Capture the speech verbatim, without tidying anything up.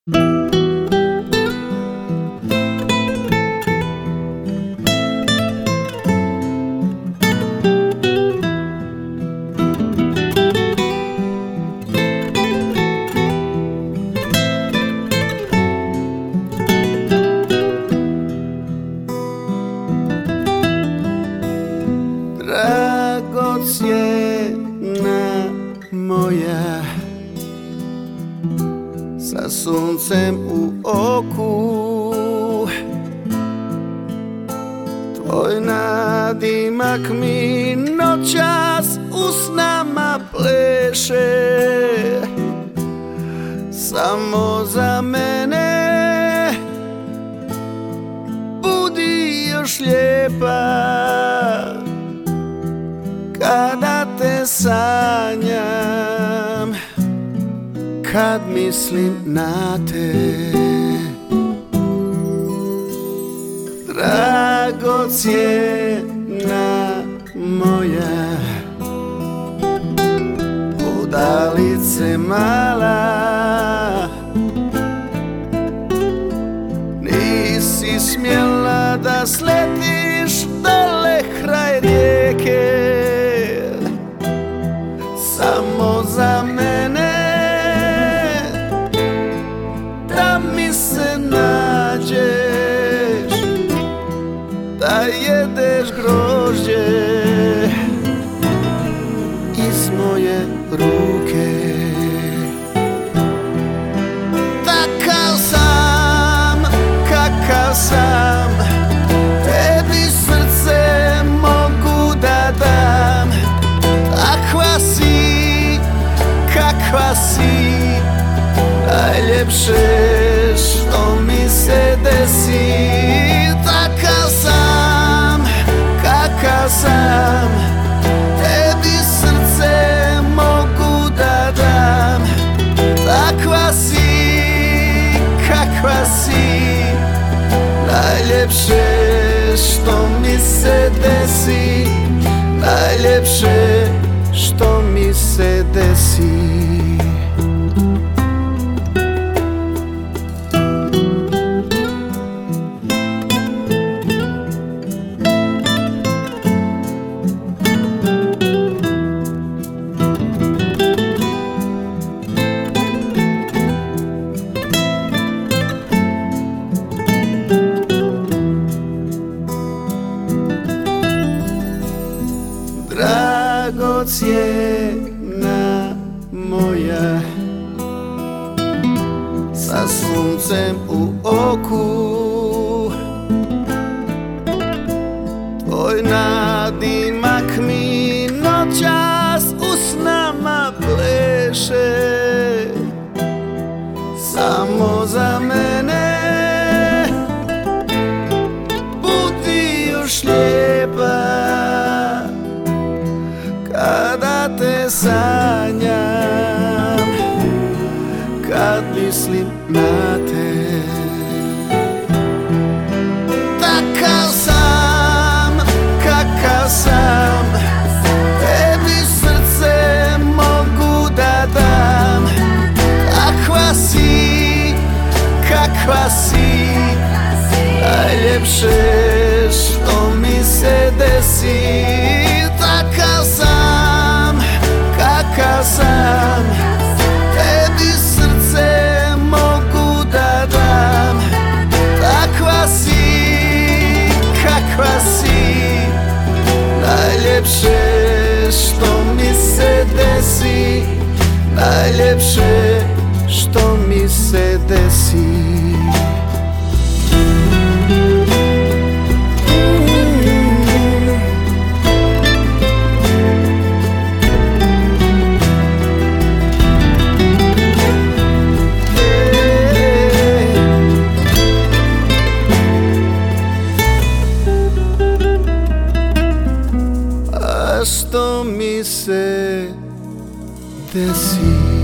Dragocjena moja, sa suncem u oku, tvoj nadimak mi noćas u snama pleše. Samo za mene budi još lijepa, kada te sanjam, kad mislim na te. Dragocjena moja, udalice mala, nisi smjela da sletiš dole kraj rijeke. Samo za mene da mi se nađeš, da jedeš grožđe iz moje ruke. Takav sam, kakav sam, tebi srce mogu da dam. Takva si, kakva si, najljepše što mi se desi. Takav sam, kakav sam, tebi srce mogu da dam. Takva si, kakva si, najljepše što mi se desi. Najljepše što mi se desi. Dragocjena moja, sa suncem u oku, tvoj nadimak mi noćas u snama pleše. Samo za mene budi još lijepa, kada te sanjam, kad mislim na te. Takav sam, kakav sam, tebi srce mogu da dam. Takva si, kakva si, najljepše što mi se desi. Takav sam, kakav sam, tebi srce mogu da dam. Takva si, kakva si, najljepše što mi se desi. Najljepše što mi se desi. Što mi se desi.